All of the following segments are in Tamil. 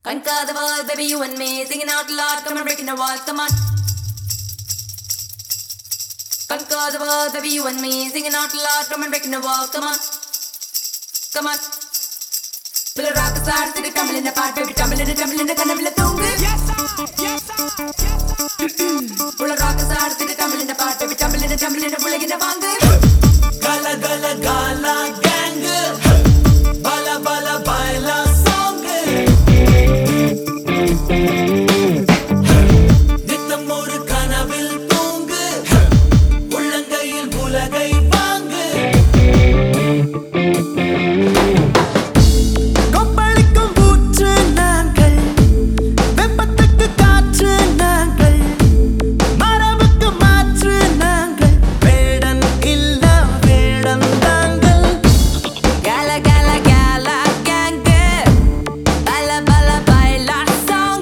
Conquer the world, baby, you and me. Singing out loud, come on, breaking the walls, come on. Conquer the world, baby, you and me. Singing out loud, come on, breaking the walls, come on. Come on. Pull a rock aside, sit it, tumbling apart, baby, tumbling, kanavila tungu. Yes, sir, yes, sir, yes, sir. Pull a rock aside, sit it, tumbling apart, baby, tumbling, pulling a vangu. Gala, gala, gala, gang. Bala, bala, baila, song. நித்தம் ஒரு கனவில் தூங்கு உள்ளங்கையில் உலகை வாங்கு கொப்பளிக்கும் பூற்று நாங்கள் வெப்பத்துக்கு காற்று நாங்கள் மரபுக்கு மாற்று நாங்கள் வேடன் இல்ல வேடன் தாங்கள் Gala, gala, gala, gang. Bala, bala, baila, song.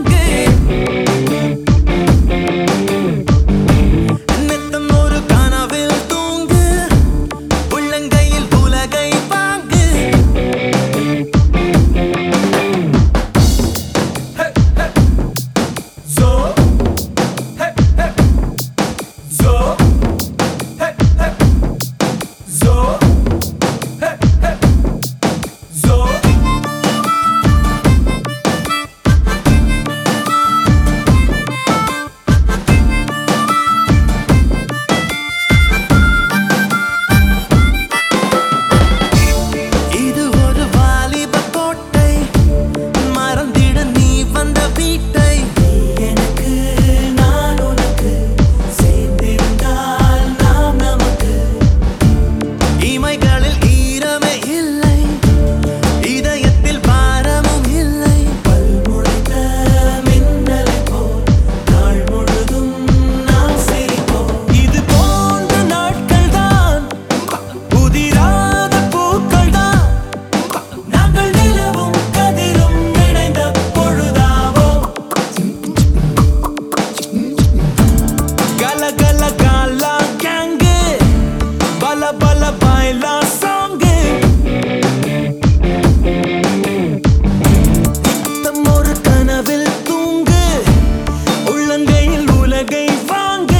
நித்தம் ஒரு கனவில் தூங்கு உள்ளங்கையில் உலகை வாங்கு Zo hey hey Zo hey hey Zo hey hey Zo இது ஒரு வாலிப கோட்டை மறந்திட நீ வந்த வீட்டை எனக்கு நான் உனக்கு சேர்ந்திருந்தால் நாம் நமக்கு இமைகளில் ஈரமே இல்லை இதயத்தில் பாரமும் இல்லை பல்முளைத்த மின்னலை போல் நாள் முழுதும் நாம் சிரிப்போம் இது போன்ற நாட்கள் தான் புதிராத பூக்கள் தான் நாங்கள் நிலவும் கதிரும் இணைந்த பொழுதாவோம் கல கல காலா கேங்கு பல பல பாய்லா சாங்கு நித்தம் ஒரு கனவில் தூங்கு உள்ளங்கையில் உலகை வாங்கு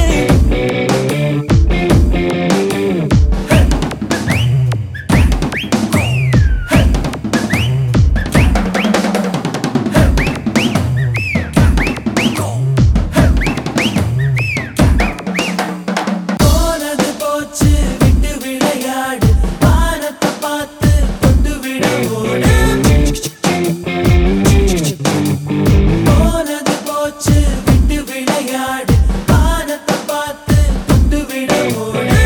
போனது போச்சு விட்டு விளையாடு வானத்தை பார்த்து தொட்டு விட ஓடு போனது போச்சு விட்டு விளையாடு வானத்தை பார்த்து தொட்டு விட ஓடு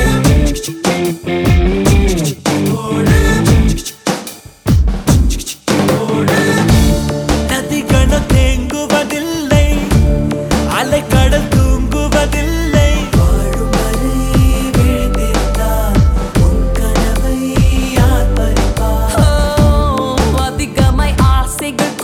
ஓடு ஓடு நதிகள் தேங்குவதில்லை அலைக்கடல் தூங்குவதில்லை வாழும் வரை விழுந்திருந்தால் உன் கனவை யார் பறிப்பார் அதிகமாய் ஆசைகள்